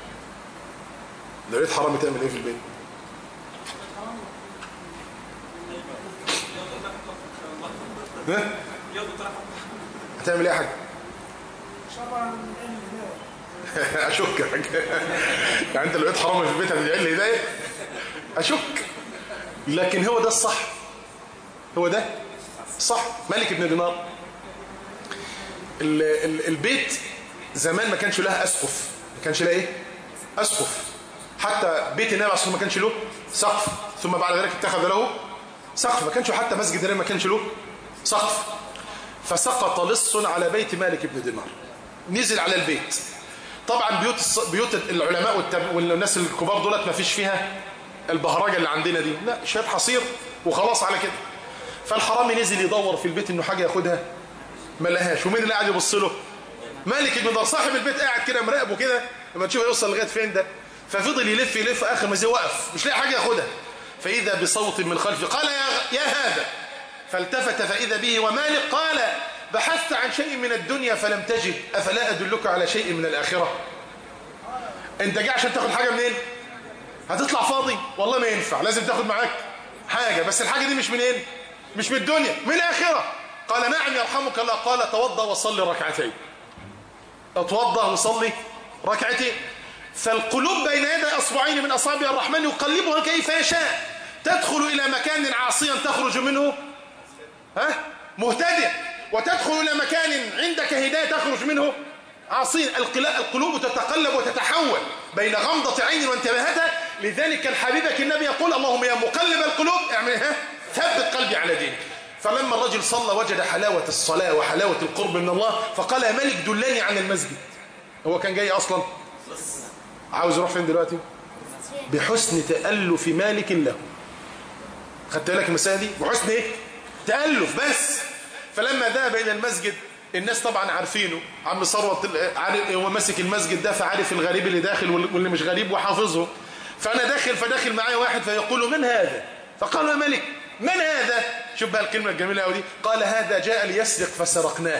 لو لقيت حرام تعمل ايه في البيت؟ ها؟ هتعمل ايه يا حاج؟ اشك يا حاج. يعني انت لو لقيت حرام في البيت هتدعي لي هدايه؟ اشك. لكن هو ده الصح، هو ده صح. مالك بن دينار، البيت زمان ما كانش لها اسقف، ما كانش لها ايه؟ اسقف. حتى بيت النبي عليه الصلاه ما كانش له سقف، ثم بعد ذلك اتخذ له سقف. ما كانش حتى مسجد النبي ما كانش له سقف. فسقط لص على بيت مالك بن دينار، نزل على البيت. طبعا بيوت بيوت العلماء والناس الكبار دولت ما فيش فيها البهرجه اللي عندنا دي، لا، شويه حصير وخلاص على كده. فالحرامي نزل يدور في البيت انه حاجه ياخدها، ما لقاهاش. ومين اللي قاعد يبص له؟ مالك بن دينار. صاحب البيت قاعد كده مراقبه كده لما تشوفه يوصل لغايه فين ده. ففضل يلف يلف، اخر ما زي وقف مش لاقي حاجه ياخدها. فاذا بصوت من خلفه قال: يا, يا هذا. فالتفت فاذا به ومالك. قال: بحثت عن شيء من الدنيا فلم تجد، افلا ادلك على شيء من الاخره؟ انت جاي عشان تاخد حاجه منين؟ هتطلع فاضي؟ والله ما ينفع، لازم تاخد معاك حاجه، بس الحاجه دي مش منين؟ مش من الدنيا، من الاخره. قال: نعم يرحمك الله. قال: توضأ وصلي ركعتين. اتوضأ وصلي ركعتين. فالقلوب بين يدي اصبعين من اصابع الرحمن يقلبها كيف يشاء، تدخل الى مكان عاصيا تخرج منه ها مهتدئ، وتدخل إلى مكان عندك هداية تخرج منه عاصين. القلوب تتقلب وتتحول بين غمضة عين وانتباهاتها. لذلك كان حبيبك النبي يقول اللهم يا مقلب القلوب اعملها ثبت قلبي على دينك. فلما الرجل صلى وجد حلاوة الصلاة وحلاوة القرب من الله، فقال يا ملك دلني عن المسجد. هو كان جاي أصلا عاوز يروح فين دلوقتي؟ بحسن تألف مالك له. خدت بالك المسألة دي؟ بحسن ايه؟ تألف بس. فلما ذهب إلى المسجد الناس طبعا عارفينه، عم ثروت هو ماسك المسجد ده، فعارف الغريب اللي داخل واللي مش غريب وحافظه. فأنا داخل فداخل معايا واحد فيقول من هذا؟ فقالوا يا ملك من هذا؟ شوف بقى الكلمة الجميلة قوي دي، قال هذا جاء ليسرق فسرقناه.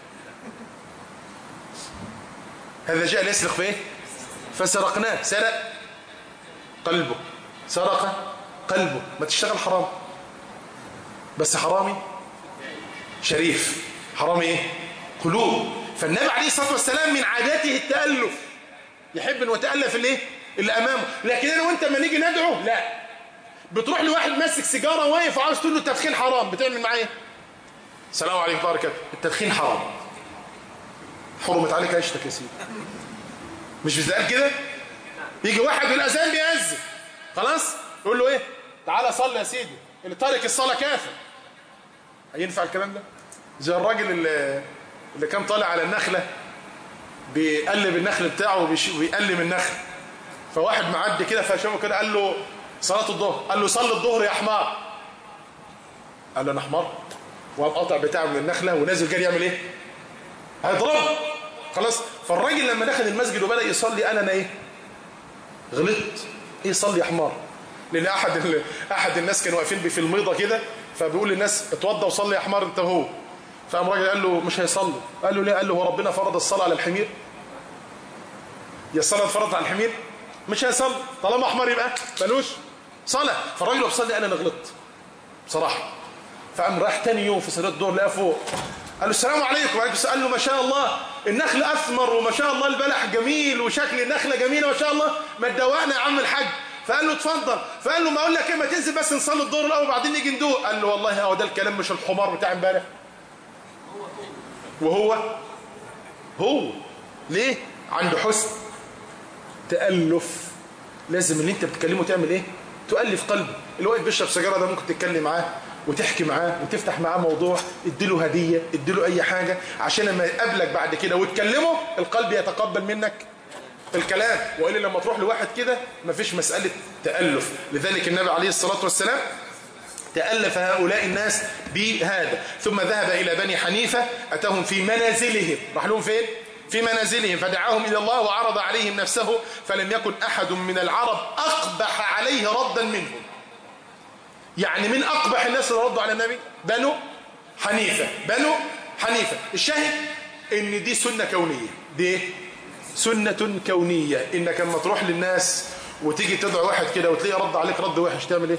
هذا جاء ليسرق في ايه؟ فسرقناه. سرق قلبه، سرق قلبه. ما تشتغل حرام بس حرامي شريف، حرامي ايه؟ قلوب. فالنبي عليه الصلاة والسلام من عاداته التألف، يحب انه يتألف الايه؟ اللي امامه. لكن انا وانت لما نيجي ندعو لا، بتروح لواحد ماسك سيجاره واقف وعاوز تقول له التدخين حرام، بتعمل معاه ايه؟ السلام عليكم ورحمه الله وبركاته، التدخين حرام. حرمت عليك عيشتك يا سيدي. مش بتقال كده؟ يجي واحد والاذان بيأذن خلاص يقول له ايه؟ تعالى صلي يا سيدي، اللي تارك الصلاه كافر. هينفع الكلام ده؟ زي الراجل اللي اللي كان طالع على النخله بيقلب النخل بتاعه وبيقلم النخل، فواحد معدي كده فشافه كده قال له صلاه الظهر، قال له صلي الظهر يا حمار. قال له انا حمار؟ وقام قاطع بتاعه من النخله ونازل جاي يعمل ايه؟ هيضربه خلاص. فالراجل لما دخل المسجد وبدا يصلي قال انا ايه؟ غلطت. ايه صلي يا حمار؟ لان احد احد الناس كانوا واقفين في الميضه كده، فبيقول للناس اتوضى وصلي يا حمار انت وهو. فقام الراجل قال له مش هيصلي. قال له ليه؟ قال له هو ربنا فرض الصلاه على الحمير؟ يا الصلاه فرضت على الحمير؟ مش هيصلي طالما حمار يبقى ملوش صلاه. فالراجل بيصلي قال انا غلطت بصراحه. فقام راح تاني يوم في صلاه الظهر لقى فوق، قال له السلام عليكم. وعليكم السلام. قال له ما شاء الله النخل اثمر وما شاء الله البلح جميل وشكل النخله جميله ما شاء الله، ما تدوقنا يا عم الحاج. فقال له اتفضل. فقال له ما اقول لك ايه، ما تنزل بس نصلي الظهر الاول وبعدين نيجي ندوق. قال له والله هو ده الكلام مش الحمار بتاع امبارح. وهو هو ليه؟ عنده حسن تألف. لازم اللي انت بتكلمه تعمل ايه؟ تؤلف قلبه. اللي واقف بيشرب سيجاره ده ممكن تتكلم معاه وتحكي معاه وتفتح معاه موضوع، اديله هديه، اديله اي حاجه، عشان لما يقابلك بعد كده وتكلمه القلب يتقبل منك الكلام. والا لما تروح لواحد كده مفيش مساله تألف. لذلك النبي عليه الصلاه والسلام تألف هؤلاء الناس بهذا. ثم ذهب إلى بني حنيفة، أتاهم في منازلهم. راح لهم فين؟ في منازلهم، فدعاهم إلى الله وعرض عليهم نفسه، فلم يكن أحد من العرب أقبح عليه ردا منهم. يعني من أقبح الناس اللي ردوا على النبي بنو حنيفة. بنو حنيفة. الشاهد إن دي سنة كونية. دي سنة كونية، إنك لما تروح للناس وتيجي تدعو واحد كده وتلاقي رد عليك رد وحش تعمل إيه؟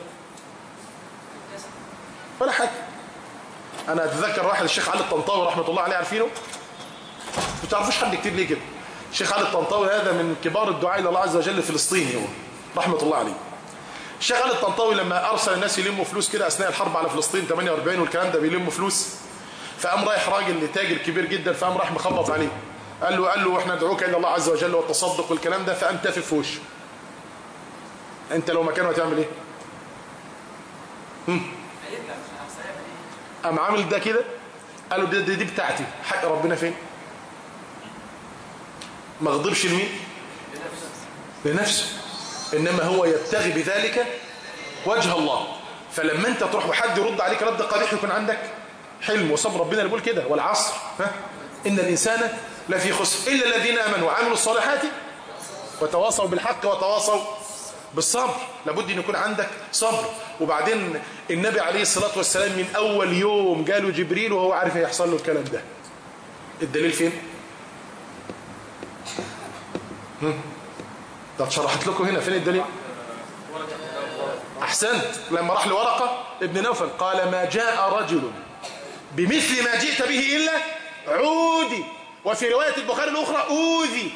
ولا حاجة. أنا أتذكر واحد الشيخ علي الطنطاوي رحمة الله عليه، عارفينه؟ ما تعرفوش حد كتير ليه كده. الشيخ علي الطنطاوي هذا من كبار الدعاء إلى الله عز وجل فلسطيني، هو رحمة الله عليه. الشيخ علي الطنطاوي لما أرسل الناس يلموا فلوس كده أثناء الحرب على فلسطين ثمانية وأربعين والكلام ده، بيلموا فلوس، فقام رايح راجل لتاجر كبير جدا، فقام راح مخبط عليه، قال له قال له احنا ندعوك إلى الله عز وجل والتصدق والكلام ده، فقام تافه في وشه. أنت لو مكانه هتعمل إيه؟ هم؟ قام عامل ده كده، قال له دي, دي, دي بتاعتي، حق ربنا فين؟ ما غضبش لمين؟ لنفسه. إنما هو يبتغي بذلك وجه الله. فلما أنت تروح وحد يرد عليك رد قبيح يكون عندك حلم وصبر. ربنا اللي بيقول كده والعصر ها؟ إن الإنسان لفي خسر إلا الذين آمنوا وعملوا الصالحات وتواصوا بالحق وتواصوا بالصبر. لابد أن يكون عندك صبر. وبعدين النبي عليه الصلاة والسلام من أول يوم جاله جبريل وهو عارف هيحصل له الكلام ده. الدليل فين؟ ده شرحت لكم هنا. فين الدليل؟ أحسنت. لما راح لورقة ابن نوفل قال ما جاء رجل بمثل ما جئت به إلا عودي، وفي رواية البخاري الأخرى أوذي،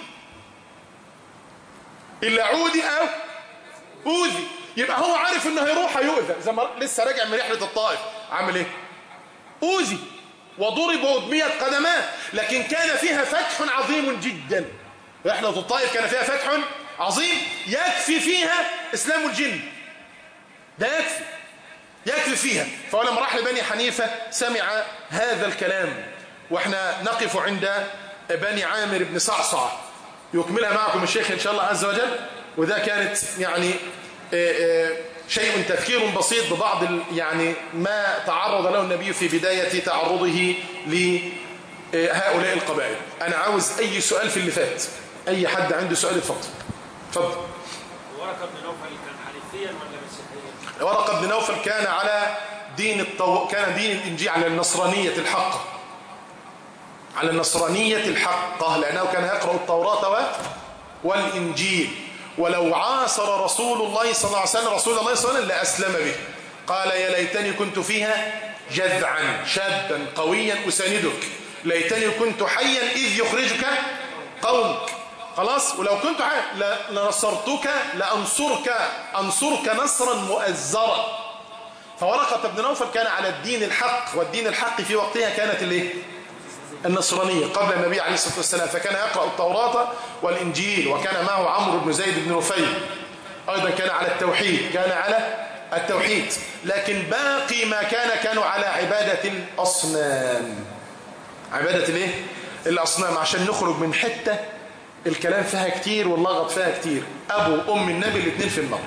إلا عودي أو أوذي. يبقى هو عارف إنه هيروح هيؤذى. زي ما لسه راجع من رحلة الطائف عامل إيه؟ أوذي وضرب وأدميت قدماه، لكن كان فيها فتح عظيم جدا. رحلة الطائف كان فيها فتح عظيم يكفي فيها إسلام الجن، ده يكفي يكفي فيها. فلما راح لبني حنيفة سمع هذا الكلام. واحنا نقف عند بني عامر بن صعصع، يكملها معكم الشيخ إن شاء الله عز وجل. وده كانت يعني شيء تذكير بسيط ببعض يعني ما تعرض له النبي في بداية تعرضه لهؤلاء القبائل. أنا عاوز أي سؤال في اللي فات، أي حد عنده سؤال اتفضل. اتفضل. ورقة بن نوفل كان حنيفيا ولا مسيحيا؟ ورقة بن نوفل كان على دين الطو... كان دين الإنجيل، على النصرانية الحقة، على النصرانية الحقة، لأنه كان يقرأ التوراة والإنجيل. ولو عاصر رسول الله صلى الله عليه وسلم رسول الله صلى الله عليه وسلم لأسلم به. قال يا ليتني كنت فيها جذعا شابا قويا أساندك، ليتني كنت حيا إذ يخرجك قومك. خلاص. ولو كنت حيا لنصرتك لأنصرك أنصرك نصرا مؤزرا. فورقة بن نوفل كان على الدين الحق، والدين الحق في وقتها كانت الايه؟ النصرانية قبل النبي عليه الصلاة والسلام. فكان يقرأ التوراة والإنجيل، وكان معه عمرو بن زيد بن نفيل أيضا كان على التوحيد، كان على التوحيد. لكن باقي ما كان كانوا على عبادة الأصنام، عبادة الايه؟ الأصنام. عشان نخرج من حتة الكلام فيها كتير واللغط فيها كتير. أبو أم النبي الاثنين في النار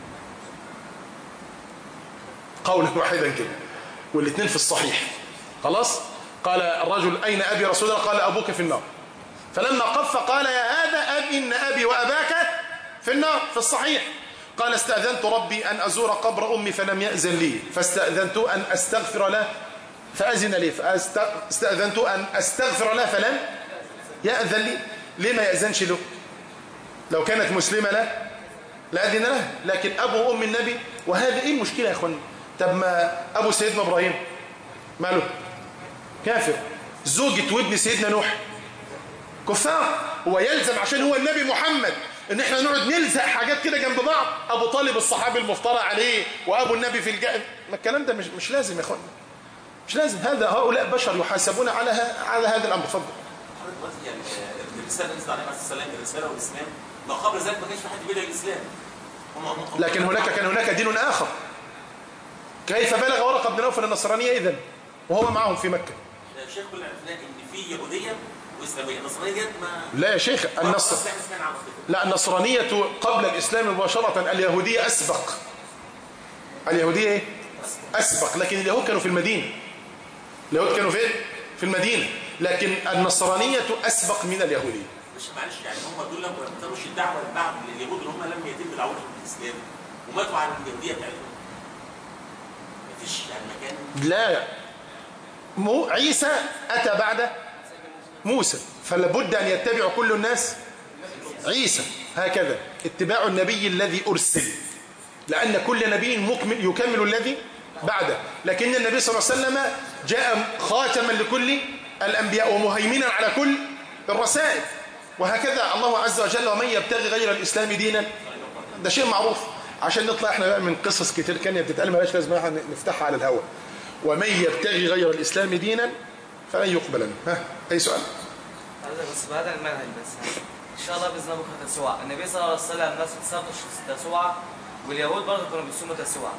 قولا واحدا كده، والاثنين في الصحيح. خلاص. قال الرجل أين أبي رسول الله؟ قال أبوك في النار. فلما قف قال يا هذا أب إن أبي وأباك في النار، في الصحيح. قال استأذنت ربي أن أزور قبر أمي فلم يأذن لي، فاستأذنت أن أستغفر له فأذن لي، فاستأذنت أن أستغفر له فلم يأذن لي. ليه ما يأذنش له؟ لو كانت مسلمة له لأذن له، لكن أبو أم النبي. وهذا إيه المشكلة يا أخوان؟ طب ما أبو سيدنا إبراهيم ماله؟ كافر. زوجة وابن سيدنا نوح كفار. هو يلزم عشان هو النبي محمد ان احنا نقعد نلزق حاجات كده جنب بعض؟ ابو طالب الصحابي المفترى عليه، وابو النبي في الجنة. ما الكلام ده مش مش لازم يا اخوان، مش لازم. هذا هؤلاء بشر يحاسبون على على هذا الامر. اتفضل. يعني الرساله النبي عليه الصلاه والسلام الرساله والاسلام، ما قبل ذلك ما كانش في حد بيدعي الاسلام. لكن هناك كان هناك دين اخر. كيف بلغ ورقة بن نوفل النصرانيه اذا وهو معهم في مكه؟ يا شيخ كلنا عرفنا ان في يهوديه واسلاميه. النصرانيه ديت ما لا يا شيخ. النصر لا، النصرانيه قبل الاسلام مباشره. اليهوديه اسبق. اليهوديه ايه؟ اسبق. لكن اليهود كانوا في المدينه. اليهود كانوا فين؟ في المدينه. لكن النصرانيه اسبق من اليهوديه. مش معلش يعني هم دول لما ما كانوش الدعوه للبعض اليهود اللي هم لم يتم دعوتهم للاسلام وماتوا على اليهوديه بتاعتهم. مفيش يعني مكان. لا، مو عيسى أتى بعد موسى، فلابد أن يتبع كل الناس عيسى. هكذا اتباع النبي الذي أرسل، لأن كل نبي مكمل يكمل الذي بعده. لكن النبي صلى الله عليه وسلم جاء خاتما لكل الأنبياء ومهيمنا على كل الرسائل. وهكذا الله عز وجل ومن يبتغي غير الإسلام دينا، ده شيء معروف. عشان نطلع احنا بقى من قصص كتير كانت بتتقال مالهاش لازمه نفتحها على الهواء. ومن يبتغي غير الإسلام دينا فلن يقبل منه. ها أي سؤال؟ هذا بس بهذا المنهج بس إن شاء الله بإذن الله بكرة تسوع. النبي صلى الله عليه وسلم الناس بتصوم تسوع، واليهود برضه كانوا بيصوموا تسوع.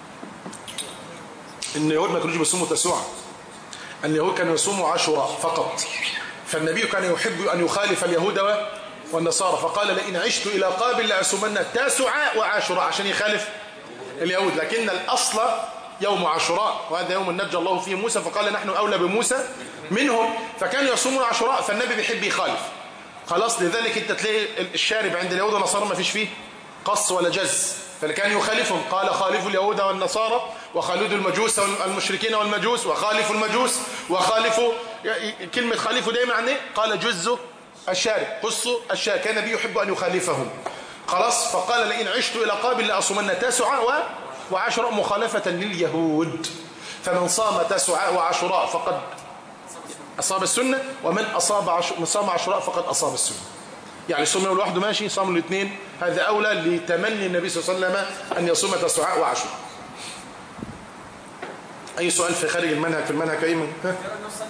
اليهود ما كانوش بيصوموا تسوع. اليهود كانوا يصوموا عاشوراء فقط. فالنبي كان يحب أن يخالف اليهود والنصارى، فقال لئن عشت إلى قابل لأصومن التاسع وعاشوراء، عشان يخالف اليهود. لكن الأصل يوم عاشوراء، وهذا يوم نجى الله فيه موسى، فقال نحن أولى بموسى منهم. فكانوا يصومون عاشوراء، فالنبي بيحب يخالف. خلاص. لذلك انت تلاقي الشارب عند اليهود والنصارى ما فيش فيه قص ولا جز، فكان يخالفهم. قال خالفوا اليهود والنصارى وخالدوا المجوس والمشركين والمجوس وخالفوا المجوس وخالفوا. كلمة خالفوا دايما عن ايه؟ قال جزوا الشارب، قصوا الشارب. كان النبي يحب أن يخالفهم. خلاص. فقال لئن عشت إلى قابل لأصومن تاسعا وعاشوراء مخالفة لليهود. فمن صام تاسعاء وعاشوراء فقد أصاب السنة، ومن أصاب عش... من صام عاشوراء فقد أصاب السنة. يعني صوم يوم لوحده ماشي، صام الاثنين هذا أولى لتمني النبي صلى الله عليه وسلم أن يصوم تاسعاء وعاشوراء. أي سؤال في خارج المنهج في المنهج أي من؟ ها؟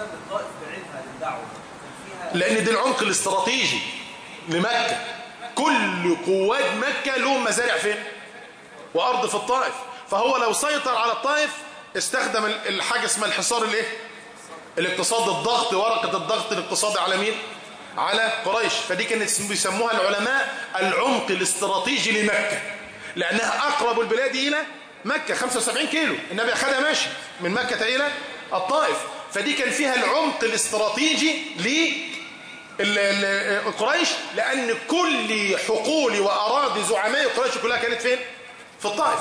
لأن دي العمق الاستراتيجي لمكة. كل قوات مكة لهم مزارع فين؟ وأرض في الطائف. فهو لو سيطر على الطائف استخدم الحاجة اسمها الحصار الايه؟ الاقتصاد الضغط، ورقة الضغط الاقتصادي على مين؟ على قريش. فدي كانت بيسموها العلماء العمق الاستراتيجي لمكة، لأنها أقرب البلاد إلى مكة. خمسة وسبعين كيلو النبي أخذها ماشي من مكة إلى الطائف. فدي كان فيها العمق الاستراتيجي لقريش، لأن كل حقول وأراضي زعماء قريش كلها كانت فين؟ في الطائف.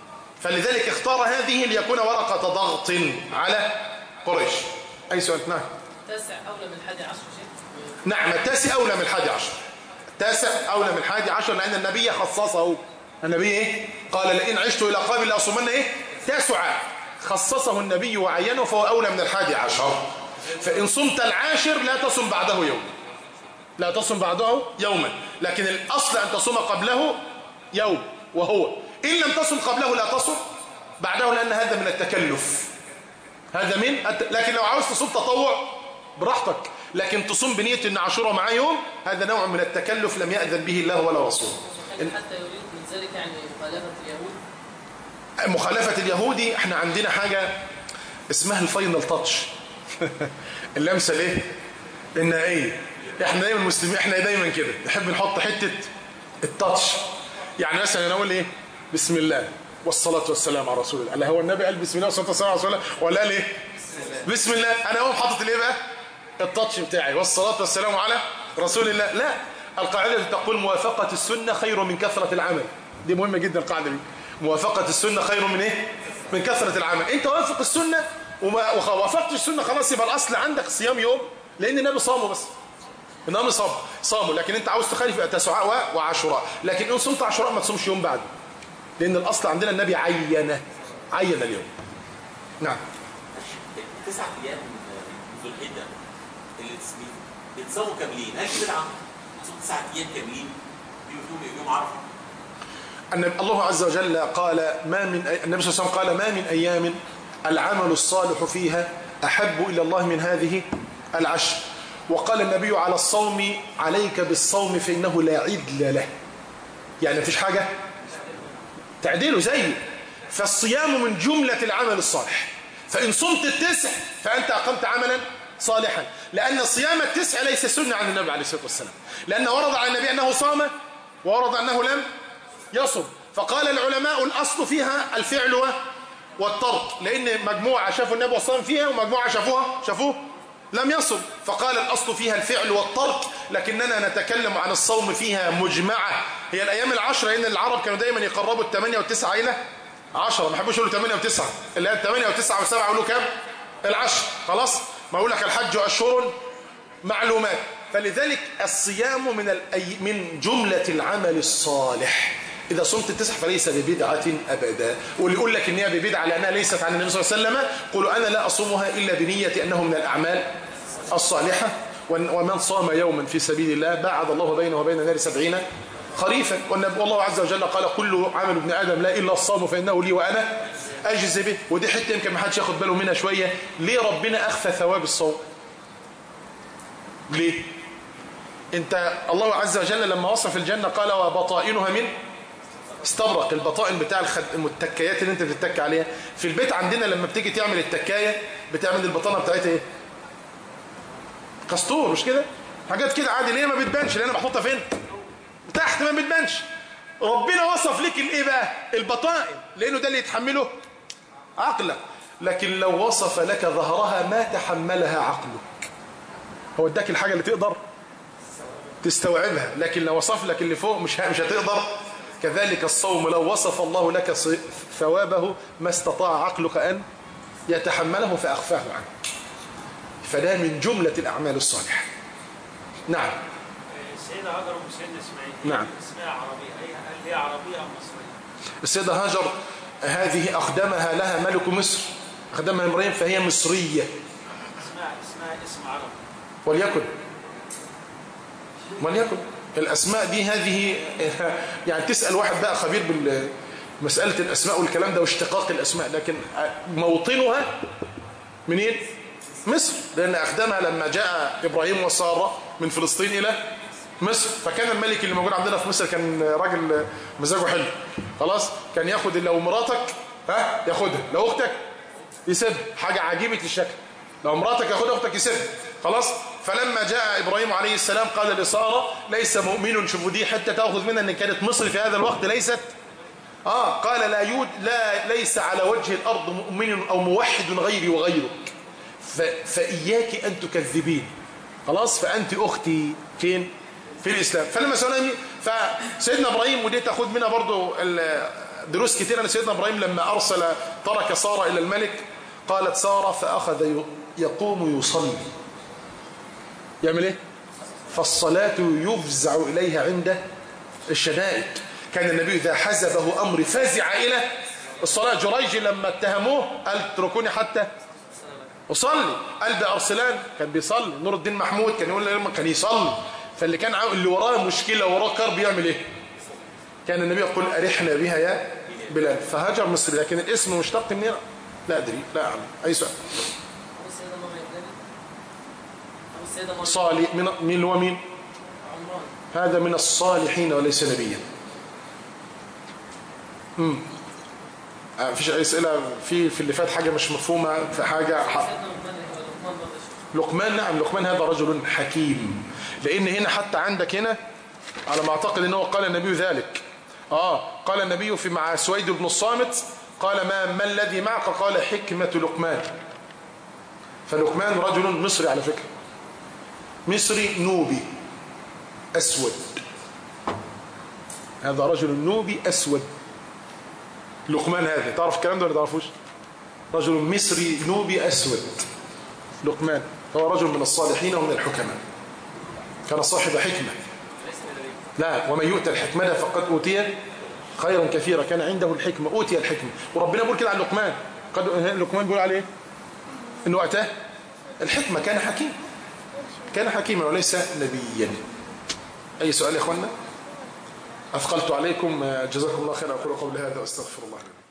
فلذلك اختار هذه ليكون ورقة ضغط على قريش. أي سؤال؟ نعم. التاسع أولى من الحادي عشر شيء؟ نعم التاسع أولى من الحادي عشر. التاسع أولى من الحادي عشر لأن النبي خصصه. النبي إيه؟ قال لئن عشت إلى قابل لأصومن إيه؟ تاسعا. خصصه النبي وعينه فهو أولى من الحادي عشر. فإن صمت العاشر لا تصم بعده يوم، لا تصم بعده يوما، لكن الأصل أن تصوم قبله يوم وهو. إن لم تصم قبله لا تصم بعده، لأن هذا من التكلف. هذا من الت... لكن لو عاوز تصوم تطوع براحتك، لكن تصوم بنية أن عاشوراء معاه يوم، هذا نوع من التكلف لم يأذن به الله ولا رسوله. إن... حتى يريد من ذلك يعني مخالفة اليهود. مخالفة اليهودي احنا عندنا حاجة اسمها الفاينل تاتش. اللمسة الايه؟ النهائية. احنا دايما المسلمين احنا دايما كده نحب نحط حتة التاتش. يعني مثلا انا اقول ايه؟ بسم الله والصلاة والسلام على رسول الله. لا هو النبي قال بسم الله والصلاة والسلام على رسول الله ولا قال ايه؟ بسم الله. انا اقوم حاطط الايه بقى؟ التاتش بتاعي والصلاة والسلام على رسول الله. لا، القاعدة تقول موافقة السنة خير من كثرة العمل. دي مهمة جدا القاعدة دي. موافقة السنة خير من ايه؟ من كثرة العمل. انت وافق السنة وما وافقت السنة خلاص يبقى الاصل عندك صيام يوم، لان النبي صامه بس. النبي صام صامه، لكن انت عاوز تخالف يبقى تسعاء وعاشوراء. لكن ان صمت عاشوراء ما تصومش يوم بعده، لان الاصل عندنا النبي عينه عين اليوم. نعم. تسعة ايام من ذو الحجة اللي بيتصوموا كاملين، هل في بدعة؟ تصوم تسعة ايام كاملين يوم يوم عرفة؟ أن الله عز وجل قال ما من النبي صلى الله عليه وسلم قال ما من أيام العمل الصالح فيها أحب إلى الله من هذه العشر. وقال النبي على الصوم عليك بالصوم فإنه لا عدل له، يعني مفيش حاجة تعديله زيه. فالصيام من جملة العمل الصالح، فإن صمت التسع فأنت أقمت عملا صالحا، لأن صيام التسع ليس سنة عن النبي عليه الصلاة والسلام، لأن ورد عن النبي أنه صام وورد أنه لم يصم. فقال العلماء الأصل فيها الفعل والترك، لأن مجموعة شافوا النبي وصام فيها ومجموعة شافوها شافوه لم يصم. فقال الأصل فيها الفعل والترك، لكننا نتكلم عن الصوم فيها مجمعة. هي الأيام العشرة، لأن العرب كانوا دايما يقربوا الثمانية والتسعة إلى عشرة، ما يحبوش يقولوا ثمانية وتسعة، اللي هي الثمانية وتسعة وسبعة يقولوا كام؟ العشر. خلاص، ما أقول لك الحج أشهر معلومات. فلذلك الصيام من الأي... من جملة العمل الصالح. إذا صمت التسع فليس ببدعة أبدا. واللي يقول لك إن هي ببدعة لأنها ليست عن النبي صلى الله عليه وسلم، قولوا أنا لا أصومها إلا بنية أنه من الأعمال الصالحة. ومن صام يوما في سبيل الله باعد الله بينه وبين النار سبعين خريفا. والله عز وجل قال كل عمل ابن آدم لا إلا الصوم فإنه لي وأنا أجزي به. ودي حتة يمكن ما حدش ياخد باله منها شوية. ليه ربنا أخفى ثواب الصوم؟ ليه؟ انت الله عز وجل لما وصف الجنة قال وبطائنها من استبرق. البطائن بتاع التكايات اللي انت بتتك عليها في البيت عندنا، لما بتيجي تعمل التكاية بتعمل البطانة بتاعتها ايه؟ كستور، مش كده؟ حاجات كده عادي، ليه ما بتبانش؟ لان محطوطة فين؟ تحت ما بتبانش. ربنا وصف لك الايه بقى؟ البطائن، لانه ده اللي يتحمله عقلك. لكن لو وصف لك ظهرها ما تحملها عقلك. هو اداك الحاجة اللي تقدر تستوعبها، لكن لو وصف لك اللي فوق مش مش هتقدر. كذلك الصوم لو وصف الله لك ثوابه ما استطاع عقلك أن يتحمله فأخفاه عنك. فده من جملة الأعمال الصالحة. نعم. السيدة هاجر وسيدنا إسماعيل نعم. اسمها عربية، هل هي عربية أو مصرية؟ السيدة هاجر هذه أخدمها لها ملك مصر، أخدمها إبراهيم فهي مصرية. اسمها اسمها اسم عربي. وليكن وليكن الأسماء دي هذه يعني تسأل واحد بقى خبير بال مسألة الأسماء والكلام ده واشتقاق الأسماء، لكن موطنها منين؟ مصر، لأن أخدمها لما جاء إبراهيم وسارة من فلسطين إلى مصر، فكان الملك اللي موجود عندنا في مصر كان راجل مزاجه حلو، خلاص كان ياخد لو مراتك ها ياخدها، لو أختك يسيبها، حاجة عجيبة الشكل، لو مراتك ياخدها أختك يسيبها، خلاص. فلما جاء إبراهيم عليه السلام قال لسارة ليس مؤمن، شوفوا دي حتى تأخذ منها أن كانت مصر في هذا الوقت ليست آه قال لا يود لا ليس على وجه الأرض مؤمن أو موحد غيري وغيرك، فإياك أن تكذبين، خلاص، فأنت أختي فين؟ في الإسلام. فلما سألني فسيدنا إبراهيم، ودي تأخذ منها برضو دروس كثيرة، أن سيدنا إبراهيم لما أرسل ترك سارة إلى الملك، قالت سارة فأخذ يقوم يصلي، يعمل إيه؟ فالصلاة يفزع إليها عند الشدائد. كان النبي إذا حزبه أمر فزع إلى الصلاة. جريج لما اتهموه قال اتركوني حتى أصلي. قلب أرسلان كان بيصلي. نور الدين محمود كان يقول لهم كان يصلي. فاللي كان اللي وراه مشكلة وراه كرب يعمل إيه؟ كان النبي يقول أرحنا بها يا بلال، فهاجر مصر. لكن الاسم مشتق منين؟ لا أدري، لا أعلم. أي سؤال؟ صالح من مين هو مين؟ هذا من الصالحين وليس نبيا. امم مفيش اي اسئله في في اللي فات حاجه مش مفهومه في حاجه ح... لقمان. نعم لقمان هذا رجل حكيم، لان هنا حتى عندك هنا على ما اعتقد انه قال النبي ذلك. اه قال النبي في مع سويد بن الصامت قال ما ما الذي معك؟ قال حكمه لقمان. فلقمان رجل مصري على فكره، مصري نوبي أسود. هذا رجل نوبي أسود لقمان. هذا تعرف الكلام ده ولا تعرفوش؟ رجل مصري نوبي أسود لقمان. هو رجل من الصالحين ومن الحكماء، كان صاحب حكمة. لا، ومن يؤتى الحكمة فقد أوتي خيرا كثيرا. كان عنده الحكمة، أوتي الحكمة. وربنا بيقول كده عن لقمان، قد لقمان بيقول عليه إنه أتاه الحكمة، كان حكيم، كان حكيما وليس نبيا. أي سؤال يا إخوانا؟ أثقلت عليكم، جزاكم الله خيرا. أقول قولي هذا وأستغفر الله لكم.